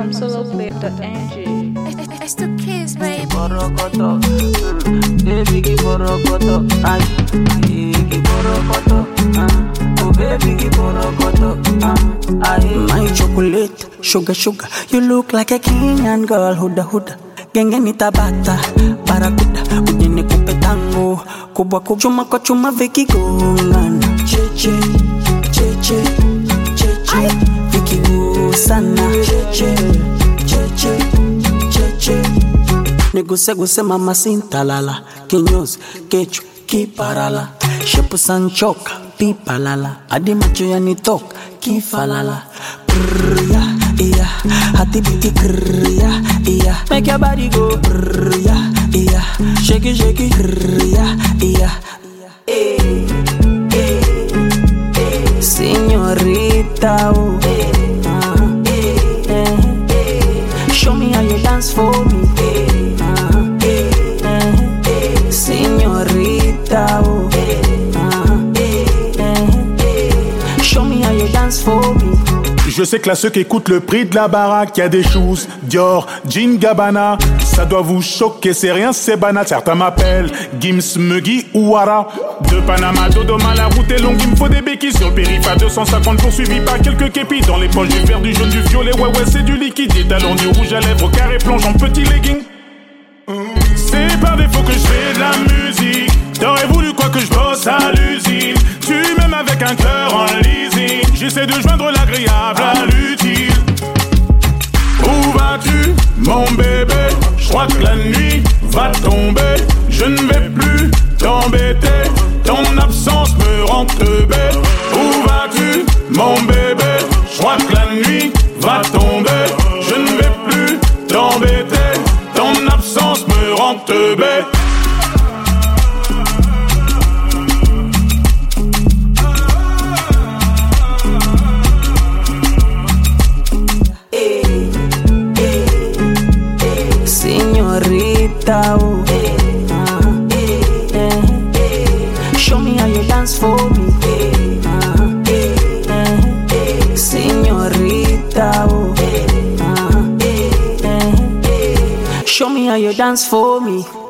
from soloclip.ng. It's the kids, baby. Borokoto, baby, give borokoto, ay, give borokoto, oh baby, give borokoto, ay. My chocolate, sugar, sugar, you look like a Kenyan girl, huda huda. Genge nitabata, barakuda, ujine kupe tango, kubwa kubwa, chuma kwa chuma vikigongana. Cheche, cheche, cheche, vikigusana. Cheche, cheche, cheche. Neguse guse mama sintalala, kinyozi, kechu, kiparala. Shepu sanchoka, pipalala. Adi macho yanitoka, kifalala. Prrya, iya, hati biti krrya, iya. Make your body go prrya, iya. Shake it, krrya, iya. Señorita, oh. Show me how you dance for me. Señorita, oh. Show me how you dance for me. Je sais que là ceux qui écoutent le prix de la baraque, y a des choses Dior, Jean Gabbana. Ça doit vous choquer, c'est rien, c'est banal. Certains m'appellent Gims, Muggy ou Wara. De Panama, Dodoma, la route est longue, il me faut des béquilles. Sur le périph' à 250, poursuivi par quelques képis. Dans les poches du vert, du jaune, du violet, ouais c'est du liquide. Des talons, du rouge à lèvres, au carré plonge en petit legging. C'est par défaut que je fais de la musique. T'aurais voulu quoi que je bosse à l'usine. Tu m'aimes avec un cœur en leasing. J'essaie de joindre l'agréable à l'utile. Où vas-tu, mon bébé? Je crois que la nuit va tomber. Je ne vais plus t'embêter. Ton absence me rend teubé. Où vas-tu, mon bébé? Je crois que la nuit va tomber. Je ne vais plus t'embêter. Ton absence me rend teubé. Señorita, oh. Show me how you dance for me. Señorita, oh. Show me how you dance for me.